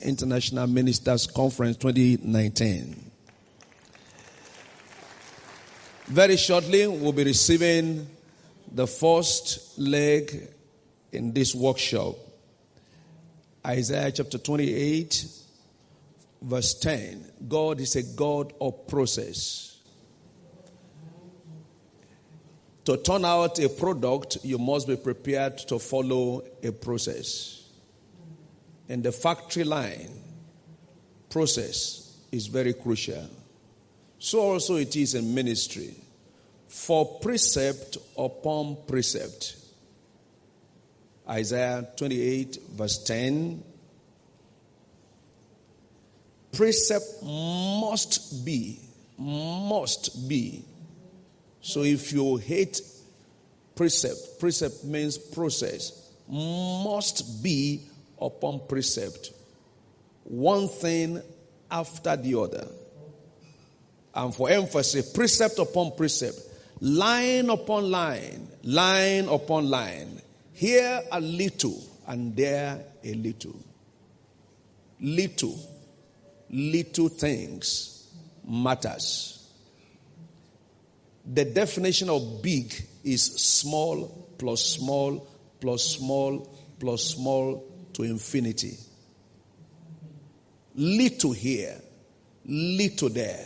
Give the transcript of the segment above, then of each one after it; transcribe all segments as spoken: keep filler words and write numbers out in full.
International Ministers Conference twenty nineteen. Very shortly, we'll be receiving the first leg in this workshop. Isaiah chapter twenty-eight, verse ten. God is a God of process. To turn out a product, you must be prepared to follow a process. In the factory line, process is very crucial. So also it is in ministry. For precept upon precept. Isaiah twenty-eight, verse ten. Precept must be, must be. So if you hate precept, precept means process, must be upon precept. One thing after the other. And for emphasis, precept upon precept, line upon line, line upon line. Here a little and there a little. Little, little things matters. The definition of big is small plus small plus small plus small to infinity. Little here, little there.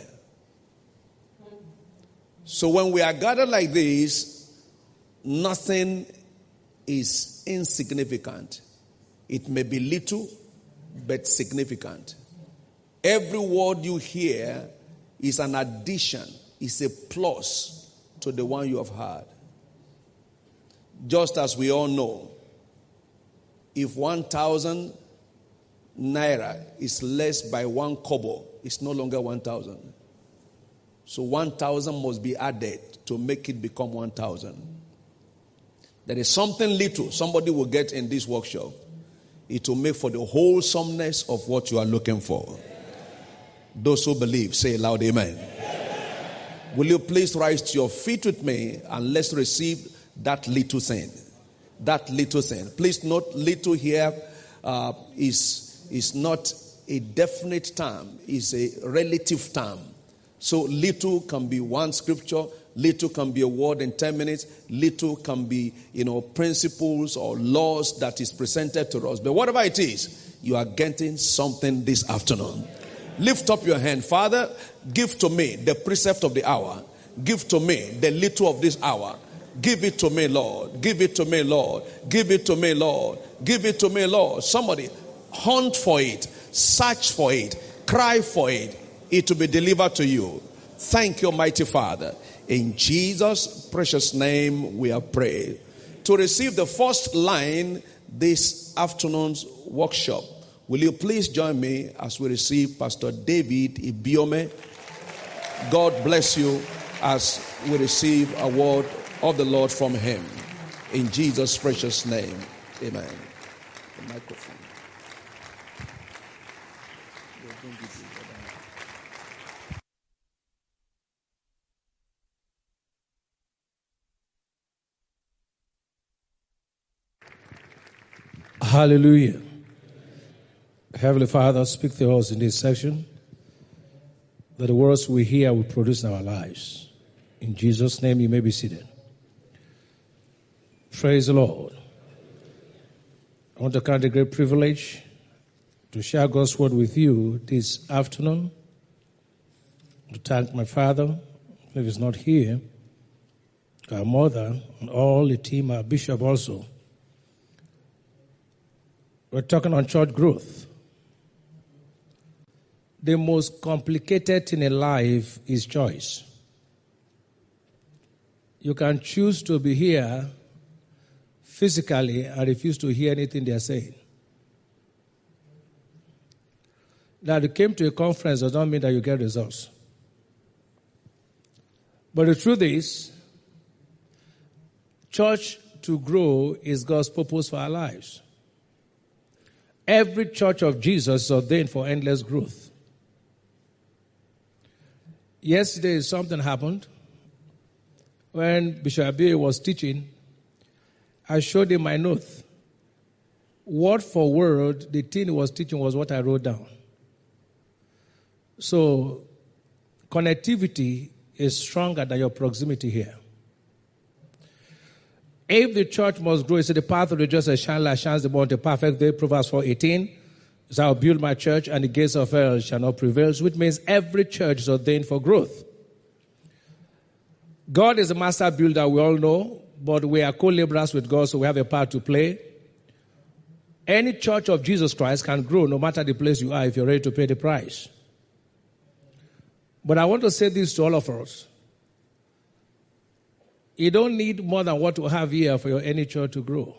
So when we are gathered like this, nothing is insignificant. It may be little, but significant. Every word you hear is an addition, is a plus to the one you have heard. Just as we all know, if one thousand naira is less by one kobo, it's no longer one thousand. So one thousand must be added to make it become one thousand. There is something little somebody will get in this workshop. It will make for the wholesomeness of what you are looking for. Those who believe, say loud amen. Amen. Will you please rise to your feet with me and let's receive that little thing. That little thing. Please note, little here uh, is, is not a definite term. It's a relative term. So little can be one scripture. Little can be a word in ten minutes. Little can be, you know, principles or laws that is presented to us. But whatever it is, you are getting something this afternoon. Lift up your hand. Father, give to me the precept of the hour. Give to me the little of this hour. Give it to me, Lord. Give it to me, Lord. Give it to me, Lord. Give it to me, Lord. Somebody hunt for it. Search for it. Cry for it. It will be delivered to you. Thank you, mighty Father. In Jesus' precious name we are praying. To receive the first line this afternoon's workshop, will you please join me as we receive Pastor David Ibiome? God bless you as we receive a word of the Lord from him. In Jesus' precious name. Amen. The microphone. Hallelujah. Heavenly Father, speak to us in this section, that the words we hear will produce in our lives. In Jesus' name, you may be seated. Praise the Lord. I want to count a great privilege to share God's word with you this afternoon. To thank my father, if he's not here, our mother, and all the team, our bishop also. We're talking on church growth. The most complicated thing in life is choice. You can choose to be here physically and refuse to hear anything they are saying. That you came to a conference does not mean that you get results. But the truth is, church to grow is God's purpose for our lives. Every church of Jesus is ordained for endless growth. Yesterday, something happened. When Bishop Abiy was teaching, I showed him my note word for word, the thing he was teaching was what I wrote down. So, connectivity is stronger than your proximity here. If the church must grow, it's the path of the just as shine like shines the born to perfect day, Proverbs four eighteen. So I'll build my church and the gates of hell shall not prevail, which means every church is ordained for growth. God is a master builder, we all know, but we are co-laborers with God, so we have a part to play. Any church of Jesus Christ can grow no matter the place you are if you're ready to pay the price. But I want to say this to all of us. You don't need more than what we have here for your any church to grow.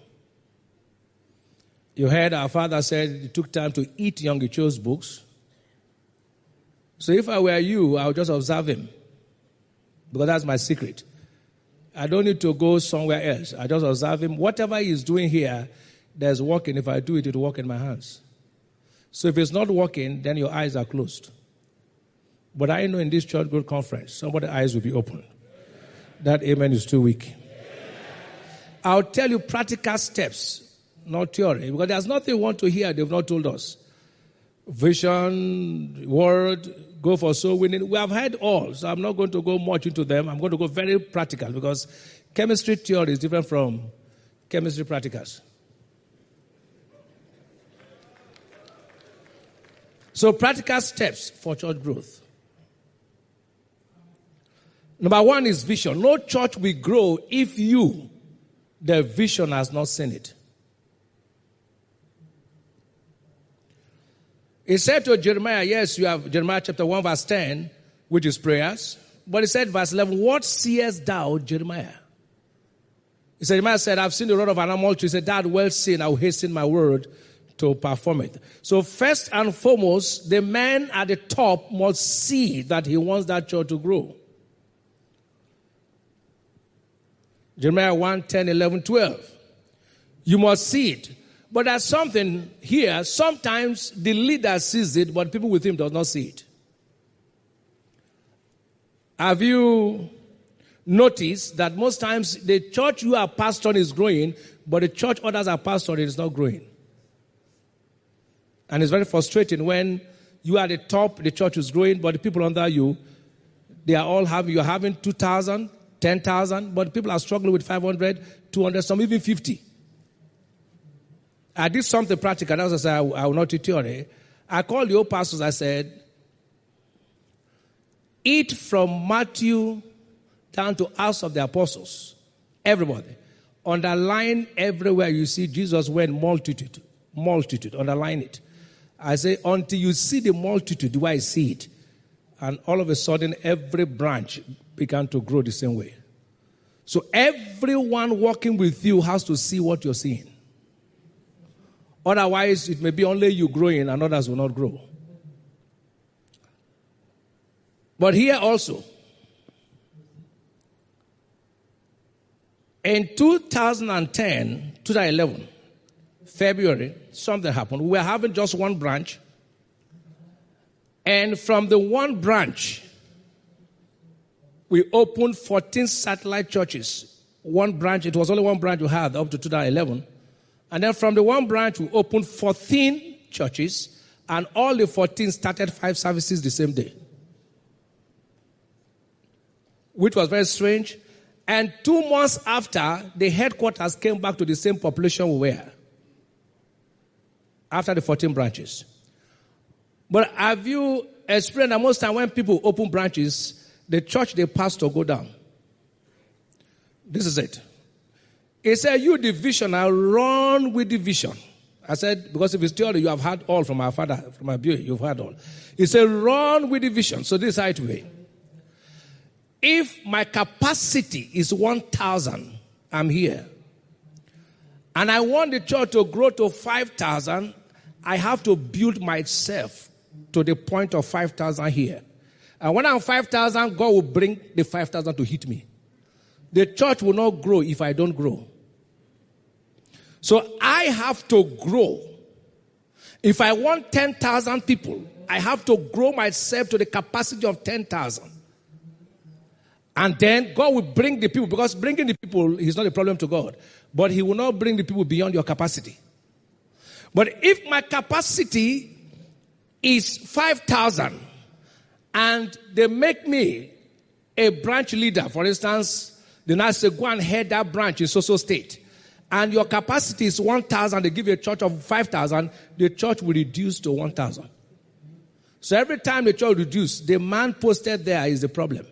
You heard our father said it took time to eat Young Icho's books. So if I were you, I would just observe him. Because that's my secret. I don't need to go somewhere else. I just observe him. Whatever he's doing here, there's working. If I do it, it will work in my hands. So if it's not working, then your eyes are closed. But I know in this church growth conference, somebody's eyes will be open. That amen is too weak. I'll tell you practical steps, not theory. Because there's nothing we want to hear they've not told us. Vision, word, go for soul winning. We have heard all, so I'm not going to go much into them. I'm going to go very practical because chemistry theory is different from chemistry practicals. So practical steps for church growth. Number one is vision. No church will grow if you, the vision, has not seen it. He said to Jeremiah, yes, you have Jeremiah chapter one, verse ten, which is prayers. But he said, verse eleven, what seest thou, Jeremiah? He said, Jeremiah said, I've seen the rod of an almond tree. He said, that well seen, I will hasten my word to perform it. So first and foremost, the man at the top must see that he wants that church to grow. Jeremiah one, ten, eleven, twelve. You must see it. But there's something here. Sometimes the leader sees it, but people with him does not see it. Have you noticed that most times the church you are pastoring is growing, but the church others are pastoring is not growing? And it's very frustrating when you are at the top, the church is growing, but the people under you, they are all having, you're having two thousand, ten thousand, but people are struggling with five hundred, two hundred, some even fifty. I did something practical. That's why I said I, I will not teach theory. I called the old pastors. I said, eat from Matthew down to Acts of the Apostles. Everybody. Underline everywhere you see Jesus went multitude. Multitude. Underline it. I say, until you see the multitude, do I see it? And all of a sudden, every branch began to grow the same way. So everyone working with you has to see what you're seeing. Otherwise, it may be only you growing and others will not grow. But here also, in two thousand ten, twenty eleven, February, something happened. We were having just one branch. And from the one branch, we opened fourteen satellite churches. One branch, it was only one branch we had up to two thousand eleven. And then from the one branch, we opened fourteen churches, and all the fourteen started five services the same day. Which was very strange. And two months after, the headquarters came back to the same population we were. After the fourteen branches. But have you experienced that most time when people open branches, the church they pastor go down? This is it. He said, you the vision, I'll run with the vision. I said, because if it's theory, you have heard all from our father, from our beauty, you've heard all. He said, run with the vision. So this is how it will be. If my capacity is one thousand, I'm here. And I want the church to grow to five thousand, I have to build myself to the point of five thousand here. And when I'm five thousand, God will bring the five thousand to hit me. The church will not grow if I don't grow. So I have to grow. If I want ten thousand people, I have to grow myself to the capacity of ten thousand. And then God will bring the people, because bringing the people is not a problem to God. But He will not bring the people beyond your capacity. But if my capacity is five thousand and they make me a branch leader, for instance, they now say, go and head that branch in so-so state, and your capacity is one thousand, they give you a church of five thousand, the church will reduce to one thousand. So every time the church reduces, the man posted there is the problem.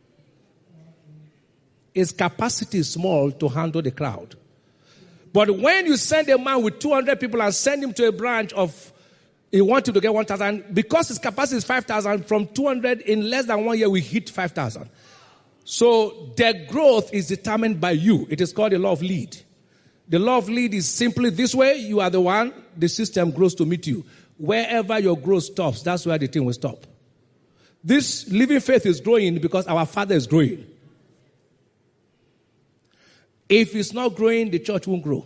His capacity is small to handle the crowd. But when you send a man with two hundred people and send him to a branch of, he wants him to get one thousand, because his capacity is five thousand, from two hundred, in less than one year, we hit five thousand. So their growth is determined by you. It is called the law of lead. The law of lead is simply this way. You are the one, the system grows to meet you. Wherever your growth stops, that's where the thing will stop. This living faith is growing because our Father is growing. If it's not growing, the church won't grow.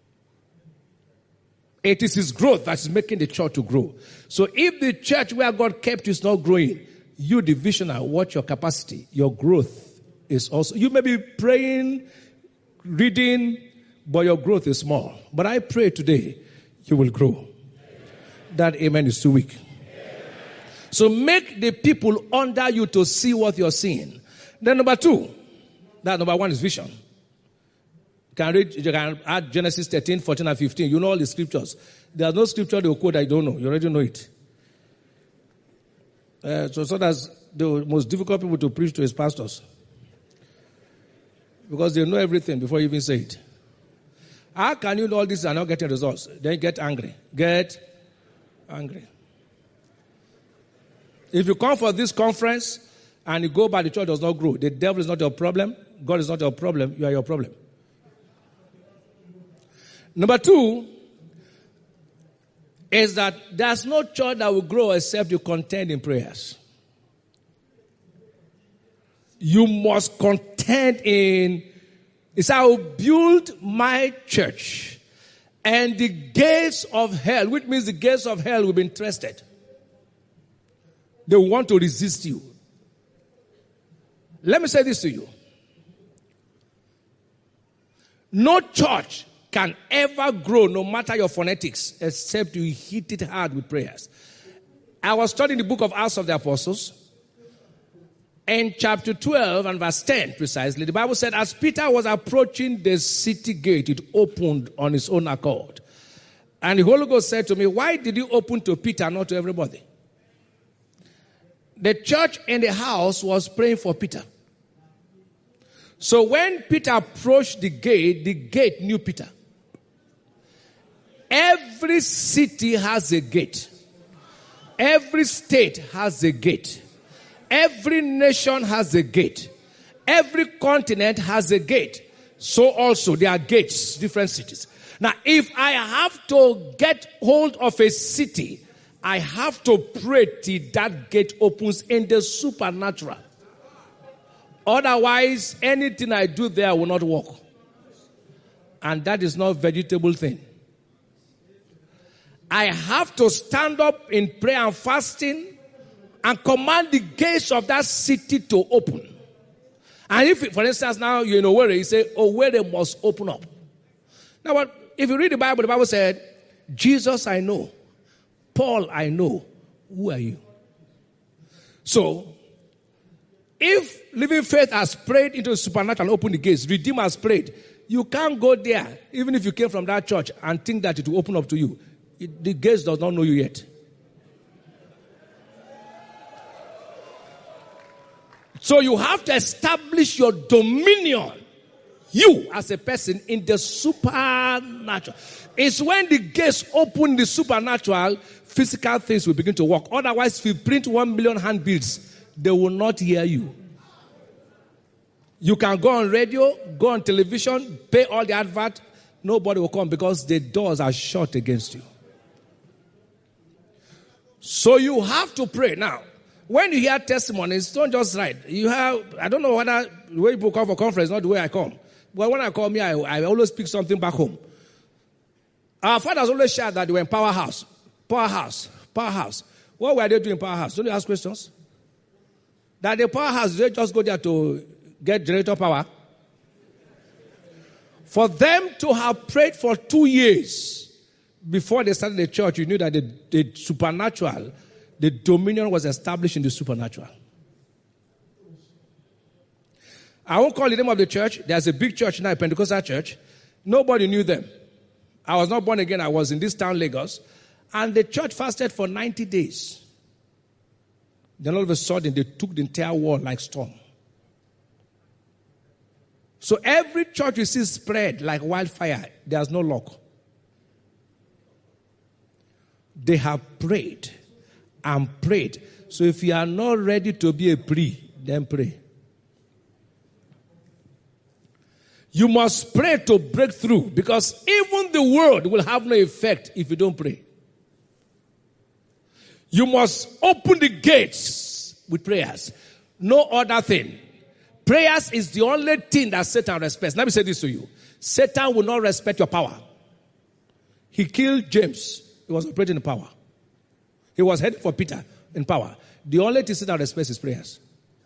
It is his growth that is making the church to grow. So if the church where God kept you is not growing, you, the visionary, watch your capacity. Your growth is also, you may be praying, reading, but your growth is small. But I pray today, you will grow. That amen is too weak. So make the people under you to see what you're seeing. Then number two, that number one is vision. Can read, you can add Genesis thirteen, fourteen, and fifteen. You know all the scriptures. There's no scripture they will quote I don't know. You already know it. Uh, so, so that's the most difficult people to preach to his pastors. Because they know everything before you even say it. How can you know all this and not getting results? Then you get angry. Get angry. If you come for this conference and you go by the church does not grow, the devil is not your problem. God is not your problem. You are your problem. Number two is that there's no church that will grow except you contend in prayers. You must contend in, it's I will build my church and the gates of hell, which means the gates of hell will be interested. They want to resist you. Let me say this to you. No church can ever grow, no matter your phonetics, except you hit it hard with prayers. I was studying the book of Acts of the Apostles. In chapter twelve and verse ten precisely, the Bible said, as Peter was approaching the city gate, it opened on its own accord. And the Holy Ghost said to me, why did you open to Peter, not to everybody? The church in the house was praying for Peter. So when Peter approached the gate, the gate knew Peter. Every city has a gate. Every state has a gate. Every nation has a gate. Every continent has a gate. So also there are gates, different cities. Now, if I have to get hold of a city, I have to pray till that gate opens in the supernatural. Otherwise, anything I do there will not work. And that is not a vegetable thing. I have to stand up in prayer and fasting and command the gates of that city to open. And if, for instance, now you're in Owerri, you say, Owerri must open up. Now, what, if you read the Bible, the Bible said, Jesus I know, Paul I know, who are you? So, if Living Faith has prayed into the supernatural and opened the gates, Redeemer has prayed, you can't go there, even if you came from that church, and think that it will open up to you. It, the gates does not know you yet. So you have to establish your dominion, you as a person, in the supernatural. It's when the gates open the supernatural, physical things will begin to work. Otherwise, if you print one million handbills, they will not hear you. You can go on radio, go on television, pay all the advert. Nobody will come because the doors are shut against you. So you have to pray. Now, when you hear testimonies, don't just write. You have, I don't know whether the way people come for conference, not the way I come. But when I come here, I, I always speak something back home. Our fathers always shared that they were in powerhouse. Powerhouse. Powerhouse. What were they doing in powerhouse? Don't you ask questions? That the powerhouse, they just go there to get generator power. For them to have prayed for two years before they started the church, you knew that the, the supernatural, the dominion was established in the supernatural. I won't call the name of the church. There's a big church now, a Pentecostal church. Nobody knew them. I was not born again. I was in this town, Lagos. And the church fasted for ninety days. Then all of a sudden, they took the entire world like storm. So every church you see spread like wildfire. There's no luck. They have prayed and prayed. So if you are not ready to be a pre, then pray. You must pray to break through, because even the word will have no effect if you don't pray. You must open the gates with prayers. No other thing. Prayers is the only thing that Satan respects. Let me say this to you. Satan will not respect your power. He killed James. He was operating in power. He was headed for Peter in power. The only thing Satan respects is prayers.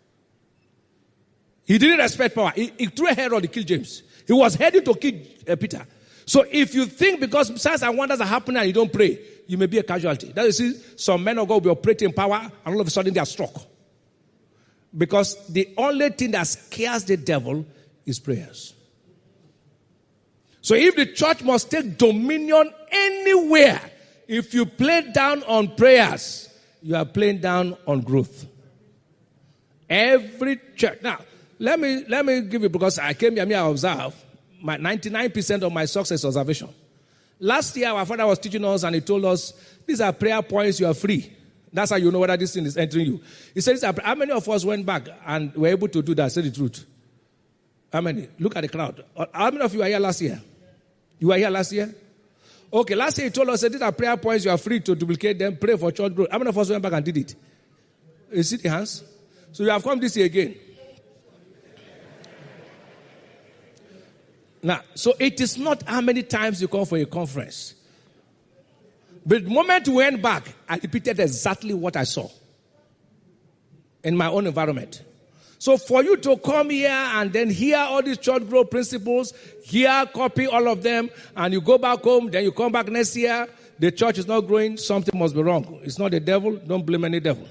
He didn't respect power. He, he threw a Herod to kill James. He was headed to kill uh, Peter. So if you think because signs and wonders are happening and you don't pray, you may be a casualty. That is, see, some men of God will be operating in power and all of a sudden they are struck. Because the only thing that scares the devil is prayers. So if the church must take dominion anywhere, if you play down on prayers, you are playing down on growth. Every church. Now, let me let me give you, because I came here, I observe, my ninety-nine percent of my success observation. Last year, our father was teaching us and he told us, these are prayer points, you are free. That's how you know whether this thing is entering you. He said, how many of us went back and were able to do that? Say the truth. How many? Look at the crowd. How many of you were here last year? You were here last year? Okay, last year he told us, these are prayer points, you are free to duplicate them, pray for church growth. How many of us went back and did it? You see the hands? So you have come this year again. Now, so it is not how many times you come for a conference. But the moment we went back, I repeated exactly what I saw in my own environment. So for you to come here and then hear all these church growth principles, hear, copy all of them, and you go back home, then you come back next year, the church is not growing, something must be wrong. It's not the devil, don't blame any devil.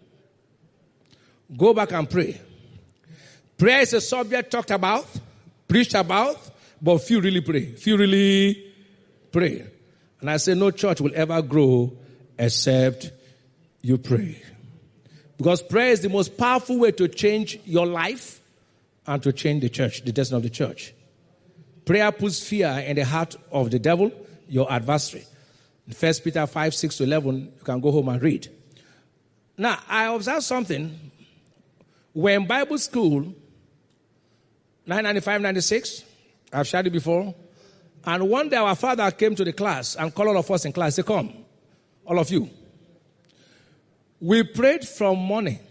Go back and pray. Prayer is a subject talked about, preached about, but few really pray. Few really pray. And I say no church will ever grow except you pray. Because prayer is the most powerful way to change your life and to change the church, the destiny of the church. Prayer puts fear in the heart of the devil, your adversary. In First Peter five, six to eleven, you can go home and read. Now, I observed something. When Bible school, nine ninety-five, ninety-six, I've shared it before. And one day our father came to the class and called all of us in class. He said, come, all of you. We prayed from morning.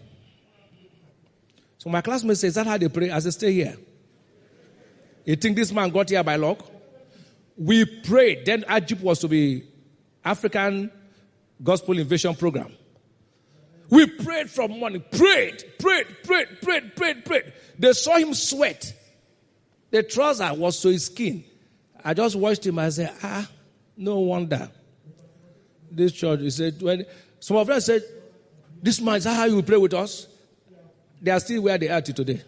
So my classmate says, is that how they pray? I said, stay here. You think this man got here by luck? We prayed. Then A G I P was to be African Gospel Invasion Program. We prayed from morning. Prayed, prayed, prayed, prayed, prayed, prayed. They saw him sweat. The trouser was to his skin. I just watched him and said, ah, no wonder. This church, he said, when some of them said, this man, is that how you pray with us? They are still where they are today.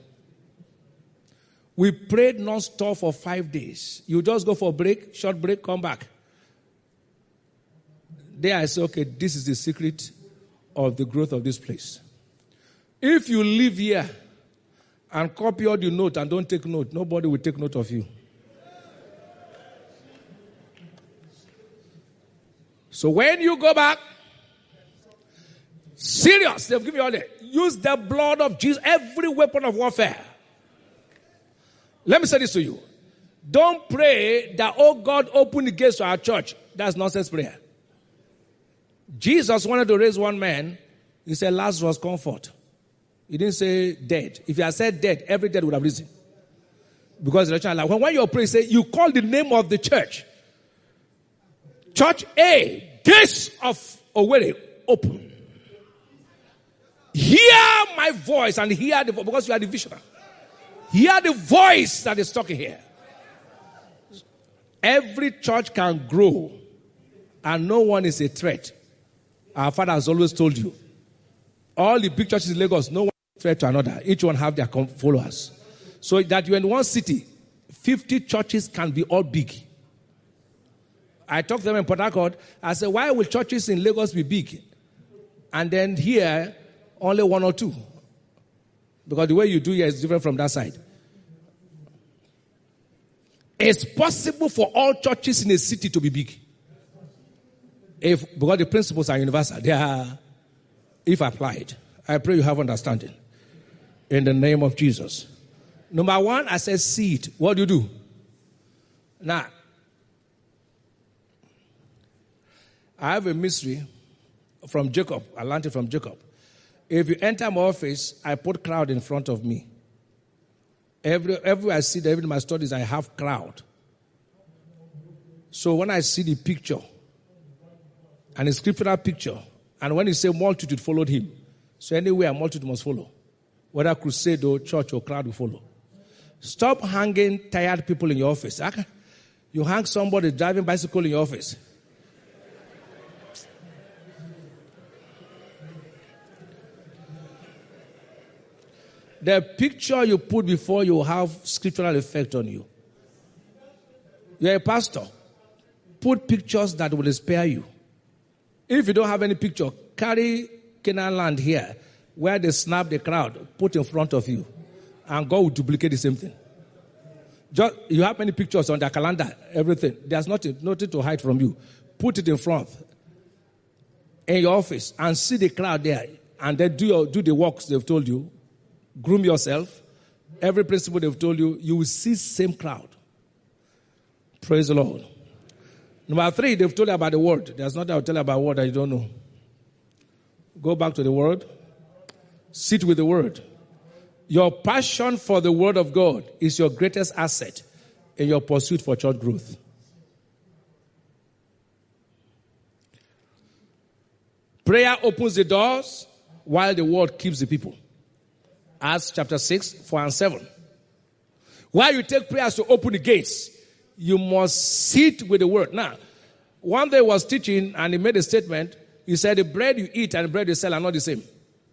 We prayed non-stop for five days. You just go for a break, short break, come back. There I said, okay, this is the secret of the growth of this place. If you live here and copy all the note and don't take note, nobody will take note of you. So when you go back, serious, they've given you all that. Use the blood of Jesus, every weapon of warfare. Let me say this to you. Don't pray that, oh God, open the gates to our church. That's nonsense prayer. Jesus wanted to raise one man. He said, Lazarus, comfort. He didn't say dead. If he had said dead, every dead would have risen. Because when, when you pray, say, you call the name of the church. Church A, gates of Owerri, open. Hear my voice and hear the voice, because you are the visionary. Hear the voice that is talking here. Every church can grow and no one is a threat. Our father has always told you. All the big churches in Lagos, no one is a threat to another. Each one have their followers. So that you're in one city, fifty churches can be all big. I talked to them in Port Harcourt. I said, why will churches in Lagos be big? And then here, only one or two. Because the way you do here is different from that side. It's possible for all churches in a city to be big. If, because the principles are universal. They are, if applied. I pray you have understanding. In the name of Jesus. Number one, I said seed. What do you do? Now, I have a mystery from Jacob. I learned it from Jacob. If you enter my office, I put crowd in front of me. Every, everywhere I sit, every in my studies, I have crowd. So when I see the picture, and a scriptural picture, and when he say multitude followed him, so anywhere multitude must follow. Whether crusade or church or crowd will follow. Stop hanging tired people in your office. You hang somebody driving bicycle in your office. The picture you put before you will have scriptural effect on you. You're a pastor. Put pictures that will inspire you. If you don't have any picture, carry Canaan land here, where they snap the crowd, put in front of you, and God will duplicate the same thing. Just, you have many pictures on their calendar, everything. There's nothing, nothing to hide from you. Put it in front in your office and see the crowd there, and then do your, do the works they've told you. Groom yourself. Every principle they've told you, you will see same crowd. Praise the Lord. Number three, they've told you about the word. There's nothing I'll tell you about word that you don't know. Go back to the word. Sit with the word. Your passion for the word of God is your greatest asset in your pursuit for church growth. Prayer opens the doors while the word keeps the people. Acts chapter six, four and seven. While you take prayers to open the gates, you must sit with the word. Now, one day was teaching and he made a statement. He said, the bread you eat and the bread you sell are not the same.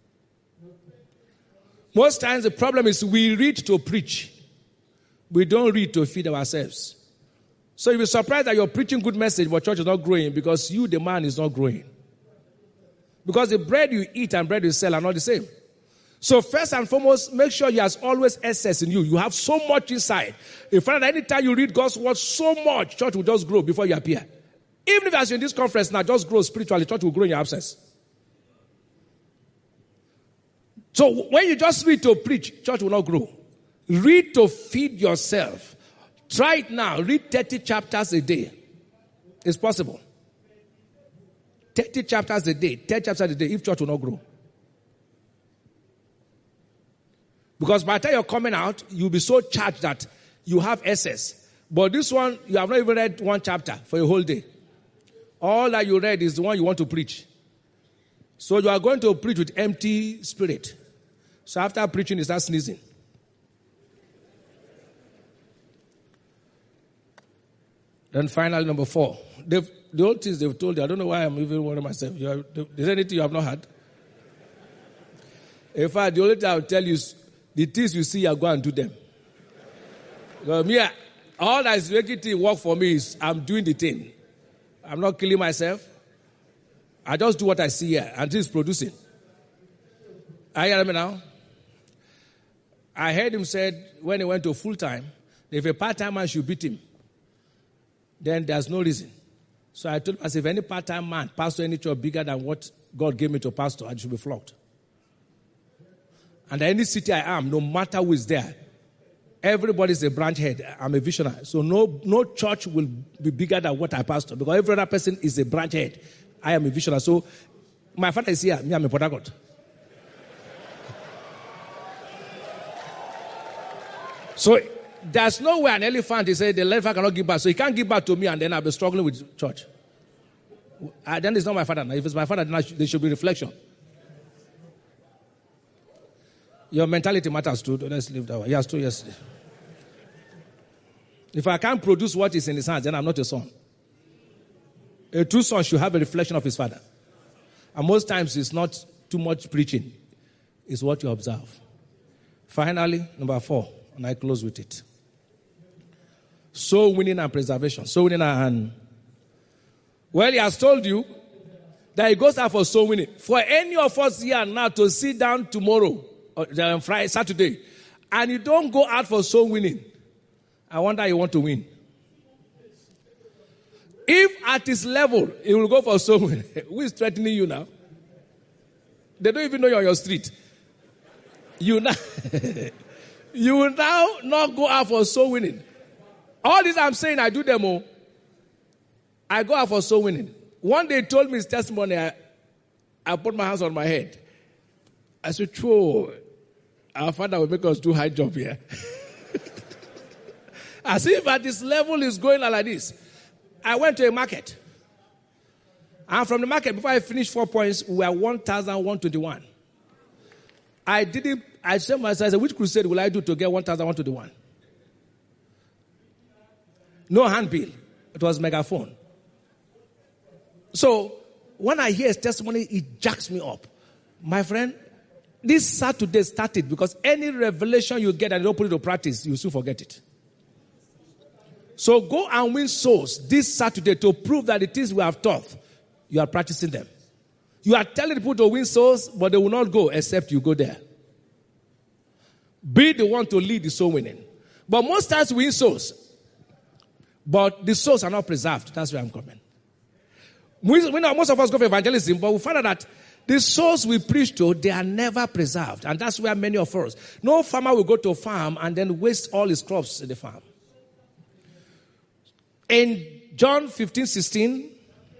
Most times the problem is we read to preach. We don't read to feed ourselves. So you'll be surprised that you're preaching good message, but church is not growing because you, the man, is not growing. Because the bread you eat and bread you sell are not the same. So first and foremost, make sure you have always excess in you. You have so much inside. In fact, anytime you read God's word so much, church will just grow before you appear. Even if as you're in this conference now, just grow spiritually, church will grow in your absence. So when you just read to preach, church will not grow. Read to feed yourself. Try it now. Read thirty chapters a day. It's possible. thirty chapters a day. thirty chapters a day, if church will not grow. Because by the time you're coming out, you'll be so charged that you have excess. But this one, you have not even read one chapter for a whole day. All that you read is the one you want to preach. So you are going to preach with empty spirit. So after preaching, you start sneezing. Then finally, number four. They've, the old things they've told you, I don't know why I'm even worrying myself. You have, is there anything you have not had? In fact, the only thing I'll tell you is, the things you see, I go and do them. Because me, all that is making things work for me is I'm doing the thing. I'm not killing myself. I just do what I see here, and this is producing. Are you hearing me now? I heard him said when he went to full time, if a part-time man should beat him, then there's no reason. So I told him, as if any part-time man pastor any church bigger than what God gave me to pastor, I should be flogged. And any city I am, no matter who is there, everybody's a branch head. I'm a visionary. So no, no church will be bigger than what I pastor, because every other person is a branch head. I am a visionary. So my father is here, me, I'm a Port Harcourt. So there's no way an elephant, he said, the elephant cannot give back. So he can't give back to me, and then I'll be struggling with church. I, then it's not my father. Now, if it's my father, then should, there should be reflection. Your mentality matters too. Let's leave that one. He has told yesterday. If I can't produce what is in his hands, then I'm not a son. A true son should have a reflection of his father. And most times it's not too much preaching. It's what you observe. Finally, number four, and I close with it. Soul winning and preservation. Soul winning and... Well, he has told you that he goes out for soul winning. For any of us here now to sit down tomorrow, or Friday, Saturday, and you don't go out for soul winning, I wonder you want to win. If at his level, he will go for soul winning, who is threatening you now? They don't even know you're on your street. You now, you will now not go out for soul winning. All this I'm saying, I do them all. I go out for soul winning. One day he told me his testimony, I, I put my hands on my head. I said, true, our father will make us do high job here. As if at this level is going like this. I went to a market. And from the market, before I finished four points, we were one thousand one hundred twenty-one. I didn't, I said myself, I said, which crusade will I do to get one thousand one hundred twenty-one? No handbill. It was megaphone. So, when I hear his testimony, it jacks me up. My friend, this Saturday started because any revelation you get and you don't put it to practice, you soon forget it. So go and win souls this Saturday to prove that the things we have taught, you are practicing them. You are telling people to win souls, but they will not go except you go there. Be the one to lead the soul winning. But most times we win souls, but the souls are not preserved. That's where I'm coming. We, we know most of us go for evangelism, but we find out that the souls we preach to, they are never preserved. And that's where many of us, no farmer will go to a farm and then waste all his crops in the farm. In John fifteen sixteen,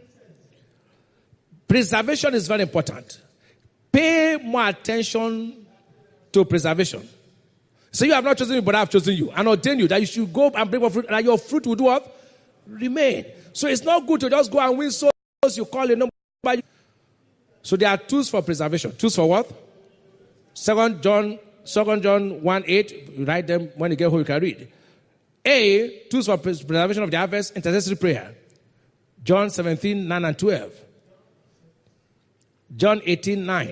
preservation is very important. Pay more attention to preservation. So you have not chosen me, but I have chosen you and ordained you that you should go and bring more fruit, and that your fruit will do what? Remain. So it's not good to just go and win souls. You call a number. So there are tools for preservation. Tools for what? Second John, Second John one eight. You write them when you get home. You can read. A, tools for preservation of the harvest, intercessory prayer. John seventeen nine and twelve. John eighteen nine.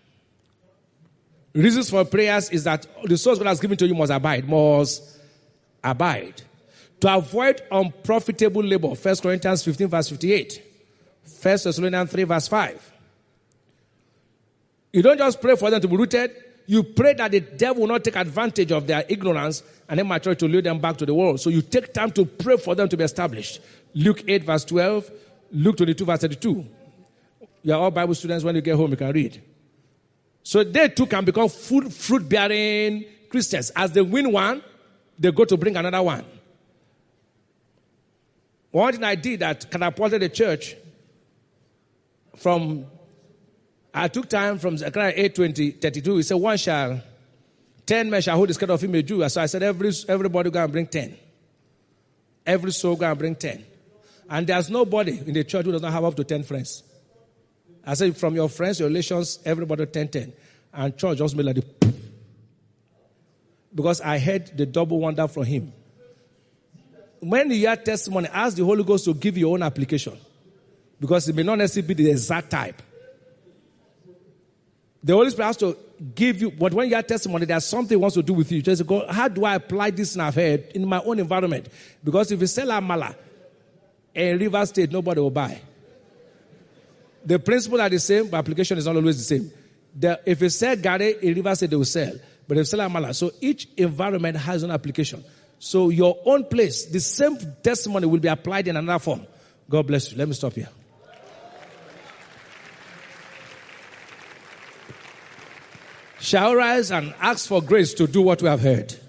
Reasons for prayers is that the source God has given to you must abide. Must abide. To avoid unprofitable labor. First Corinthians fifteen verse fifty-eight. First Thessalonians three verse five. You don't just pray for them to be rooted. You pray that the devil will not take advantage of their ignorance and then mature to lead them back to the world. So you take time to pray for them to be established. Luke eight verse twelve. Luke twenty-two verse thirty-two. You are all Bible students. When you get home, you can read. So they too can become food, fruit-bearing Christians. As they win one, they go to bring another one. One thing I did that catapulted the church from, I took time from Zechariah eight twenty, thirty-two. He said, one shall, ten men shall hold the skirt of him a Jew. So I said, every everybody go and bring ten. Every soul go and bring ten. And there's nobody in the church who does not have up to ten friends. I said, from your friends, your relations, everybody ten, ten. And church just made like the poof. Because I heard the double wonder from him. When you hear testimony, ask the Holy Ghost to give you your own application. Because it may not necessarily be the exact type. The Holy Spirit has to give you, but when you hear testimony, there's something he wants to do with you. Just go, how do I apply this in I've heard in my own environment? Because if you sell Amala in River State, nobody will buy. The principles are the same, but application is not always the same. The, if you sell Gare in River State, they will sell. But if you sell Amala, so each environment has an application. So your own place, the same testimony will be applied in another form. God bless you. Let me stop here. Shall I rise and ask for grace to do what we have heard?